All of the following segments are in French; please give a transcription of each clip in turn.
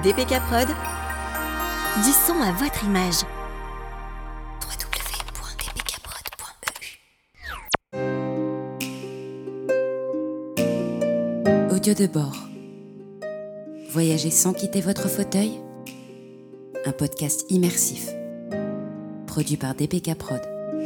DPK Prod, du son à votre image. www.dpkprod.eu. Audio de bord. Voyagez sans quitter votre fauteuil. Un podcast immersif. Produit par DPK Prod.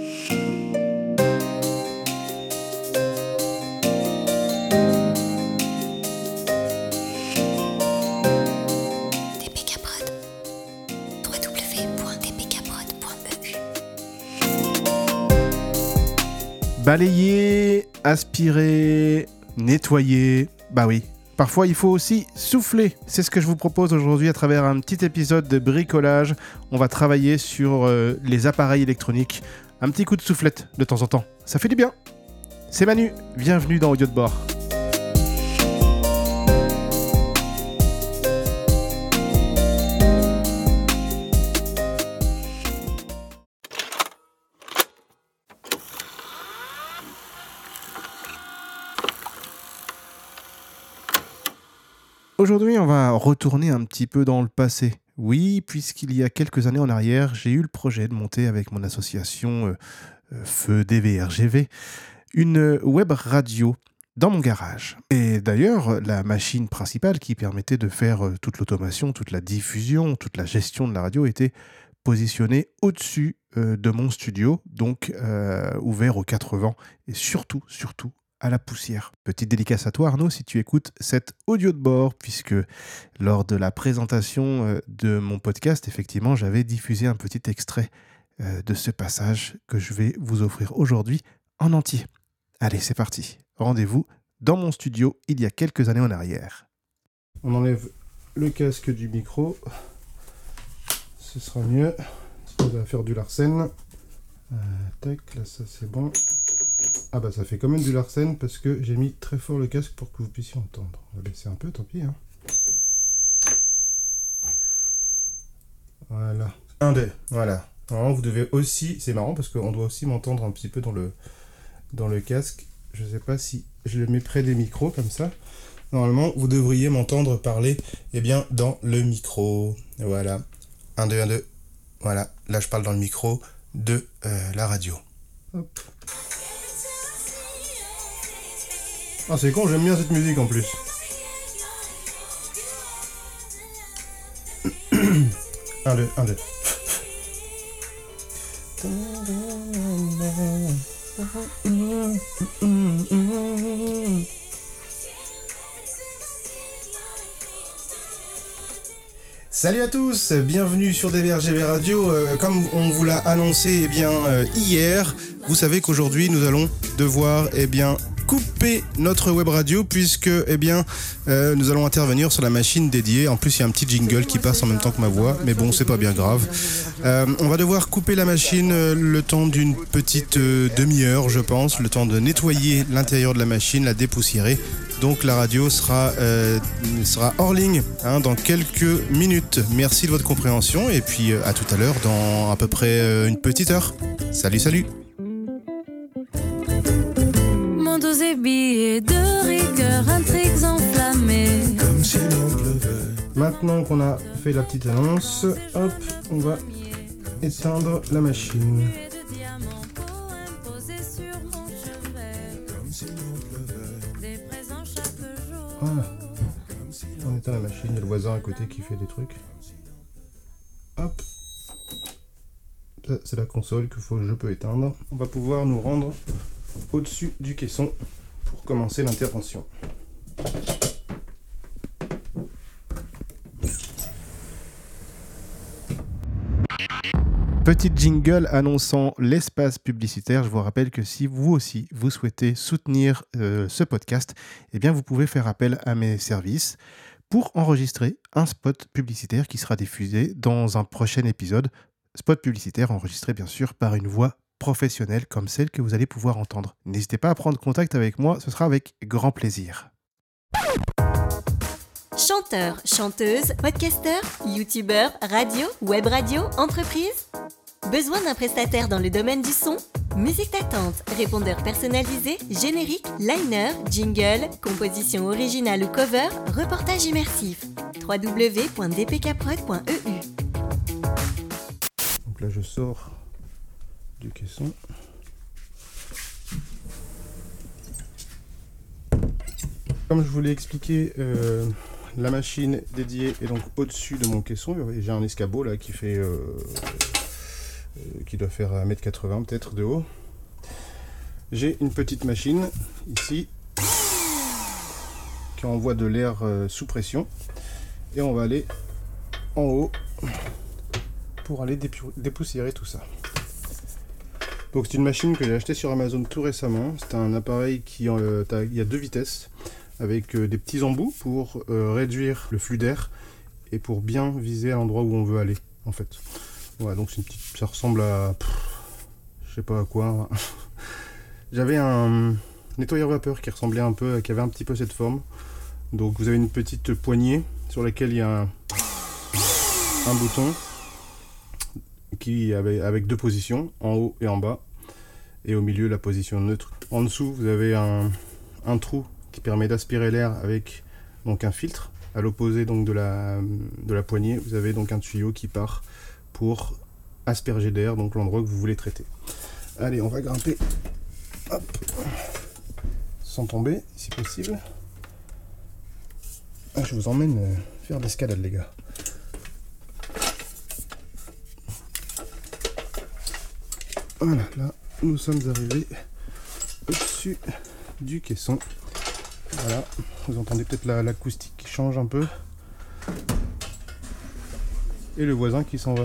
DPK Prod. www.dpkprod.eu. Balayer, aspirer, nettoyer, bah oui. Parfois, il faut aussi souffler. C'est ce que je vous propose aujourd'hui à travers un petit épisode de bricolage. On va travailler sur les appareils électroniques. Un petit coup de soufflette de temps en temps. Ça fait du bien. C'est Manu. Bienvenue dans Audio de bord. Aujourd'hui, on va retourner un petit peu dans le passé. Oui, puisqu'il y a quelques années en arrière, j'ai eu le projet de monter avec mon association Feu DVRGV une web radio dans mon garage. Et d'ailleurs, la machine principale qui permettait de faire toute l'automation, toute la diffusion, toute la gestion de la radio était positionnée au-dessus de mon studio, donc ouvert aux 4 vents et surtout, à la poussière. Petite dédicace à toi Arnaud si tu écoutes cet audio de bord, puisque lors de la présentation de mon podcast, effectivement, j'avais diffusé un petit extrait de ce passage que je vais vous offrir aujourd'hui en entier. Allez, c'est parti. Rendez-vous dans mon studio il y a quelques années en arrière. On enlève le casque du micro. Ce sera mieux. On va faire du Larsen. Tac, là ça c'est bon. Ah bah ça fait quand même du Larsen parce que j'ai mis très fort le casque pour que vous puissiez entendre. On va baisser un peu, tant pis. Voilà. 1, 2, voilà. Alors, vous devez aussi, c'est marrant parce qu'on doit aussi m'entendre un petit peu dans le casque. Je sais pas si je le mets près des micros comme ça. Normalement, vous devriez m'entendre parler dans le micro. Voilà. 1, 2, 1, 2. Voilà. Là, je parle dans le micro de la radio. Hop. Ah, c'est con, j'aime bien cette musique en plus. Un, deux. Salut à tous, bienvenue sur DVRGV Radio. Comme on vous l'a annoncé hier, vous savez qu'aujourd'hui nous allons devoir couper notre web radio puisque nous allons intervenir sur la machine dédiée. En plus il y a un petit jingle qui passe en même temps que ma voix, mais bon c'est pas bien grave. On va devoir couper la machine le temps d'une petite demi-heure je pense, le temps de nettoyer l'intérieur de la machine, la dépoussiérer. Donc la radio sera hors ligne dans quelques minutes. Merci de votre compréhension et puis à tout à l'heure dans à peu près une petite heure. Salut. Mon dos est billet de rigueur, intrigues enflammées. Comme si l'on pleuvait. Maintenant qu'on a fait la petite annonce, hop, on va éteindre la machine. Voilà. On éteint la machine, il y a le voisin à côté qui fait des trucs. Hop. Ça, c'est la console que je peux éteindre. On va pouvoir nous rendre au-dessus du caisson pour commencer l'intervention. Petit jingle annonçant l'espace publicitaire. Je vous rappelle que si vous aussi vous souhaitez soutenir ce podcast, vous pouvez faire appel à mes services pour enregistrer un spot publicitaire qui sera diffusé dans un prochain épisode. Spot publicitaire enregistré bien sûr par une voix professionnelle comme celle que vous allez pouvoir entendre. N'hésitez pas à prendre contact avec moi, ce sera avec grand plaisir. Chanteur, chanteuse, podcasteur, youtubeur, radio, web radio, entreprise. Besoin d'un prestataire dans le domaine du son ? Musique d'attente, répondeur personnalisé, générique, liner, jingle, composition originale ou cover, reportage immersif. www.dpkprod.eu. Donc là je sors du caisson. Comme je vous l'ai expliqué, la machine dédiée est donc au-dessus de mon caisson. J'ai un escabeau là qui fait qui doit faire 1,80 m peut-être de haut. J'ai une petite machine ici qui envoie de l'air sous pression et on va aller en haut pour aller dépoussiérer tout ça. Donc c'est une machine que j'ai achetée sur Amazon tout récemment. C'est un appareil qui il y a 2 vitesses avec des petits embouts pour réduire le flux d'air et pour bien viser à l'endroit où on veut aller en fait. Voilà, donc c'est une petite, ça ressemble à je sais pas à quoi. J'avais un nettoyeur vapeur qui ressemblait un peu, qui avait un petit peu cette forme. Donc vous avez une petite poignée sur laquelle il y a un bouton qui avec 2 positions, en haut et en bas, et au milieu la position neutre. En dessous vous avez un trou qui permet d'aspirer l'air avec donc un filtre. À l'opposé donc de la poignée, vous avez donc un tuyau qui part pour asperger d'air donc l'endroit que vous voulez traiter. Allez, on va grimper. Hop. Sans tomber si possible. Ah, je vous emmène faire l'escalade les gars. Voilà, là nous sommes arrivés au-dessus du caisson. Voilà, vous entendez peut-être l'acoustique qui change un peu. Et le voisin qui s'en va.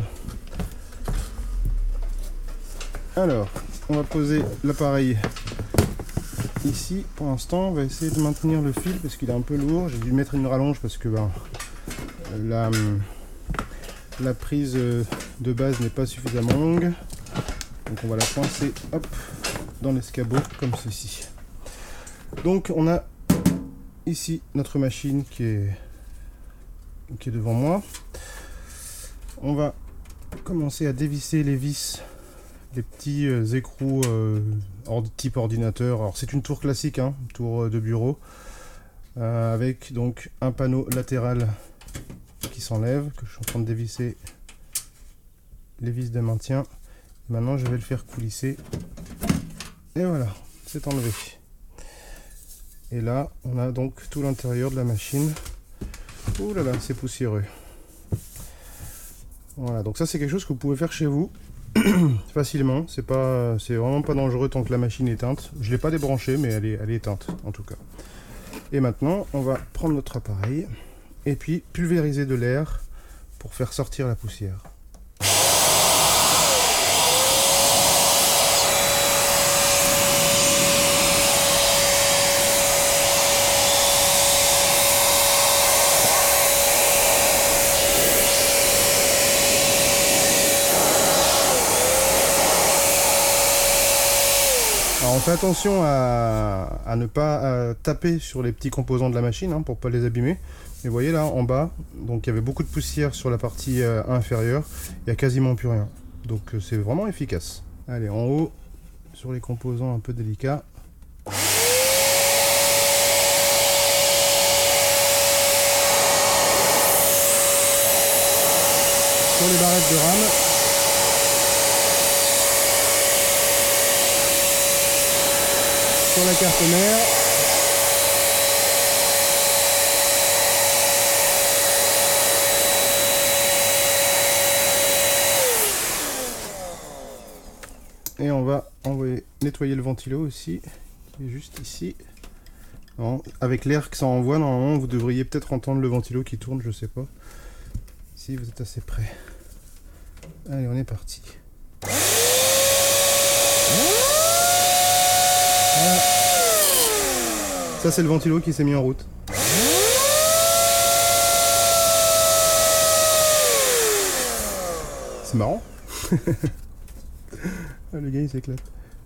Alors, on va poser l'appareil ici. Pour l'instant, on va essayer de maintenir le fil parce qu'il est un peu lourd. J'ai dû mettre une rallonge parce que la prise de base n'est pas suffisamment longue. Donc on va la coincer hop, dans l'escabeau comme ceci. Donc on a ici notre machine qui est devant moi. On va commencer à dévisser les vis, les petits écrous type ordinateur. Alors c'est une tour classique, hein, tour de bureau, avec donc un panneau latéral qui s'enlève, que je suis en train de dévisser les vis de maintien. Maintenant je vais le faire coulisser. Et voilà, c'est enlevé. Et là on a donc tout l'intérieur de la machine. Ouh là là, c'est poussiéreux. Voilà, donc ça c'est quelque chose que vous pouvez faire chez vous facilement. C'est vraiment pas dangereux tant que la machine est éteinte. Je l'ai pas débranchée, mais elle est éteinte en tout cas. Et maintenant on va prendre notre appareil et puis pulvériser de l'air pour faire sortir la poussière. Alors on fait attention à ne pas taper sur les petits composants de la machine, hein, pour pas les abîmer. Mais vous voyez là en bas, donc il y avait beaucoup de poussière sur la partie inférieure, il n'y a quasiment plus rien. Donc c'est vraiment efficace. Allez, en haut, sur les composants un peu délicats. Sur les barrettes de rame. Sur la carte mère. Et on va nettoyer le ventilo aussi, qui est juste ici. Non, avec l'air que ça envoie, normalement vous devriez peut-être entendre le ventilo qui tourne, je sais pas. Si vous êtes assez près. Allez, on est parti. Voilà. Ça c'est le ventilo qui s'est mis en route. C'est marrant. Ah, le gars il s'éclate.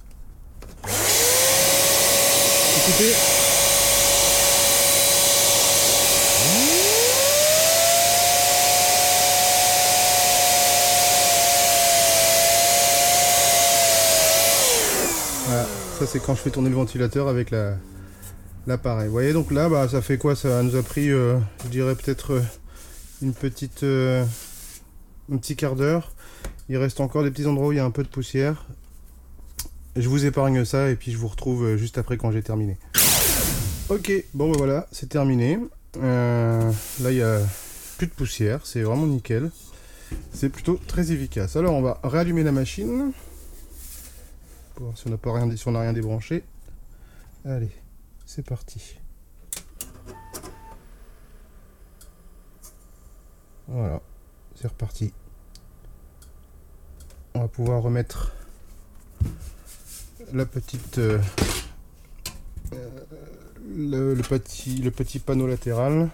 Écoutez. Voilà, ça c'est quand je fais tourner le ventilateur avec l'appareil. Vous voyez, donc là ça fait quoi? Ça nous a pris je dirais peut-être un petit quart d'heure. Il reste encore des petits endroits où il y a un peu de poussière. Je vous épargne ça et puis je vous retrouve juste après quand j'ai terminé. Ok, bon ben voilà, c'est terminé. Là il n'y a plus de poussière, c'est vraiment nickel. C'est plutôt très efficace. Alors on va réallumer la machine. Pour voir si on n'a rien débranché. Allez, c'est parti. Voilà, c'est reparti. On va pouvoir remettre la petite le petit panneau latéral.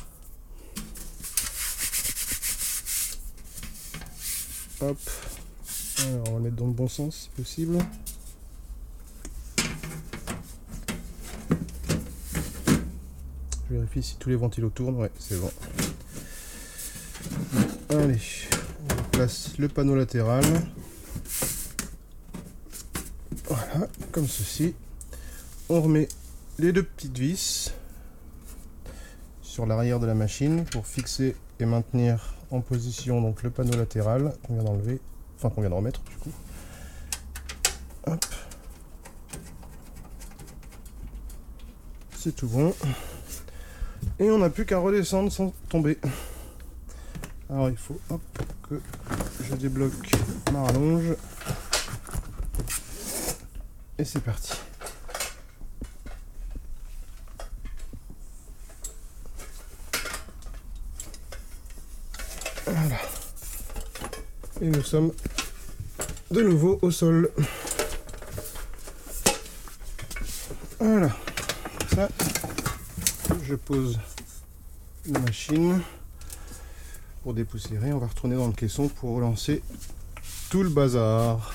Hop. Alors, on va le mettre dans le bon sens si possible. Je vérifie si tous les ventilos tournent. Ouais, c'est bon. Allez, on place le panneau latéral. Voilà, comme ceci. On remet les deux petites vis sur l'arrière de la machine pour fixer et maintenir en position donc le panneau latéral qu'on vient d'enlever, enfin qu'on vient de remettre du coup. Hop. C'est tout bon. Et on n'a plus qu'à redescendre sans tomber. Alors il faut hop, que je débloque ma rallonge. Et c'est parti. Voilà. Et nous sommes de nouveau au sol. Voilà. Ça, je pose la machine pour dépoussiérer. On va retourner dans le caisson pour relancer tout le bazar.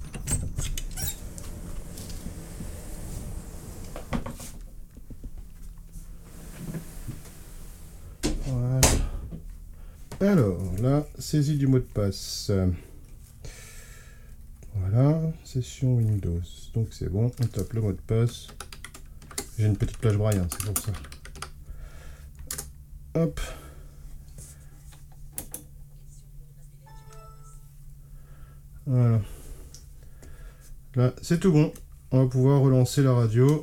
Voilà. Alors, la saisie du mot de passe. Voilà, session Windows. Donc c'est bon, on tape le mot de passe. J'ai une petite plage braille, hein, c'est pour ça. Hop. Voilà. Là, c'est tout bon. On va pouvoir relancer la radio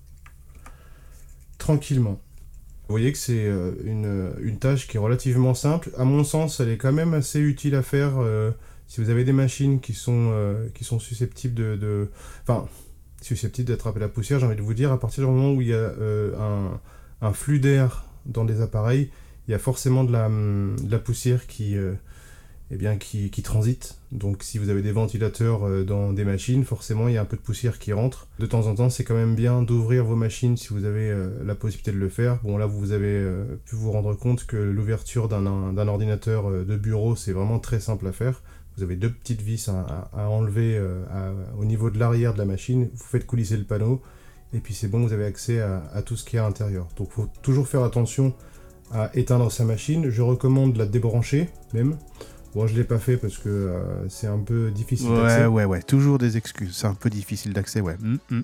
tranquillement. Vous voyez que c'est une tâche qui est relativement simple. À mon sens, elle est quand même assez utile à faire si vous avez des machines qui sont susceptibles susceptibles d'attraper la poussière. J'ai envie de vous dire, à partir du moment où il y a un flux d'air dans des appareils, il y a forcément de la poussière qui transite. Donc si vous avez des ventilateurs dans des machines, forcément il y a un peu de poussière qui rentre. De temps en temps, c'est quand même bien d'ouvrir vos machines si vous avez la possibilité de le faire. Bon, là vous avez pu vous rendre compte que l'ouverture d'un ordinateur de bureau, c'est vraiment très simple à faire. Vous avez deux petites vis à enlever au niveau de l'arrière de la machine. Vous faites coulisser le panneau et puis c'est bon, vous avez accès à tout ce qu'il y a à l'intérieur. Donc il faut toujours faire attention à éteindre sa machine. Je recommande de la débrancher même. Bon, je ne l'ai pas fait parce que c'est un peu difficile d'accès. Ouais, toujours des excuses. C'est un peu difficile d'accès, ouais.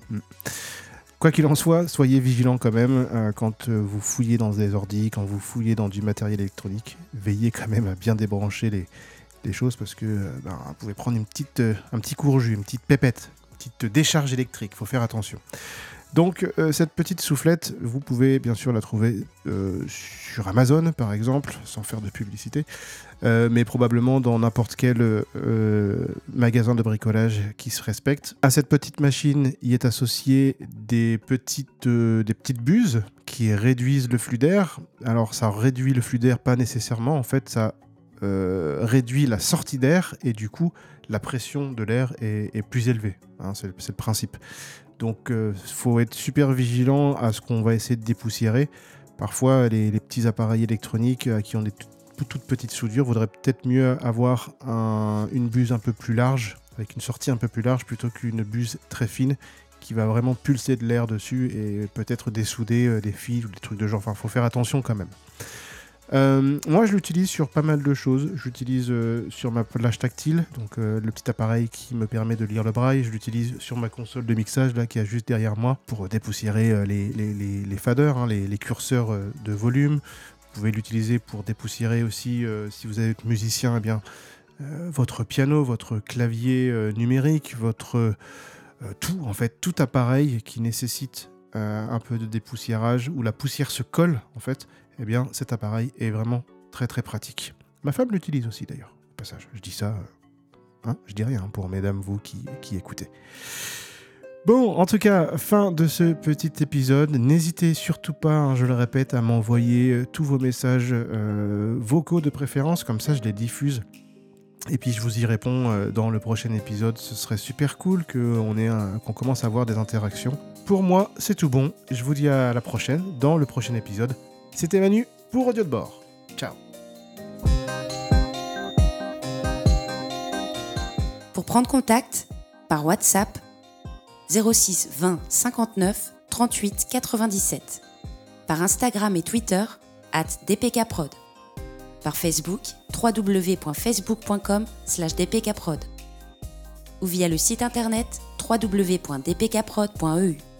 Quoi qu'il en soit, soyez vigilants quand même quand vous fouillez dans des ordis, quand vous fouillez dans du matériel électronique. Veillez quand même à bien débrancher les choses parce que vous pouvez prendre un petit courjus, une petite pépette, une petite décharge électrique. Il faut faire attention. Donc cette petite soufflette, vous pouvez bien sûr la trouver sur Amazon par exemple, sans faire de publicité, mais probablement dans n'importe quel magasin de bricolage qui se respecte. À cette petite machine, il est associé des petites buses qui réduisent le flux d'air. Alors ça réduit le flux d'air pas nécessairement, en fait ça réduit la sortie d'air et du coup la pression de l'air est plus élevée, hein, c'est le principe. Donc faut être super vigilant à ce qu'on va essayer de dépoussiérer. Parfois les petits appareils électroniques qui ont des toutes petites soudures, vaudrait peut-être mieux avoir une buse un peu plus large, avec une sortie un peu plus large plutôt qu'une buse très fine qui va vraiment pulser de l'air dessus et peut-être dessouder des fils ou des trucs de genre. Enfin, faut faire attention quand même. Moi, je l'utilise sur pas mal de choses. Je l'utilise sur ma plage tactile, donc le petit appareil qui me permet de lire le braille. Je l'utilise sur ma console de mixage là, qui est juste derrière moi pour dépoussiérer les faders, hein, les curseurs de volume. pouvez l'utiliser pour dépoussiérer aussi, si vous êtes musicien, eh bien, votre piano, votre clavier numérique, votre tout appareil qui nécessite un peu de dépoussiérage, où la poussière se colle, en fait, eh bien, cet appareil est vraiment très très pratique. Ma femme l'utilise aussi d'ailleurs, au passage. Je dis ça, je dis rien pour mesdames, vous qui écoutez. Bon, en tout cas, fin de ce petit épisode. N'hésitez surtout pas, je le répète, à m'envoyer tous vos messages vocaux de préférence, comme ça je les diffuse. Et puis je vous y réponds dans le prochain épisode. Ce serait super cool qu'on commence à avoir des interactions. Pour moi, c'est tout bon. Je vous dis à la prochaine, dans le prochain épisode. C'était Manu pour Audio de bord. Ciao. Pour prendre contact, par WhatsApp, 06 20 59 38 97. Par Instagram et Twitter, @dpkprod. Par Facebook, www.facebook.com/dpkprod. Ou via le site internet www.dpkprod.eu.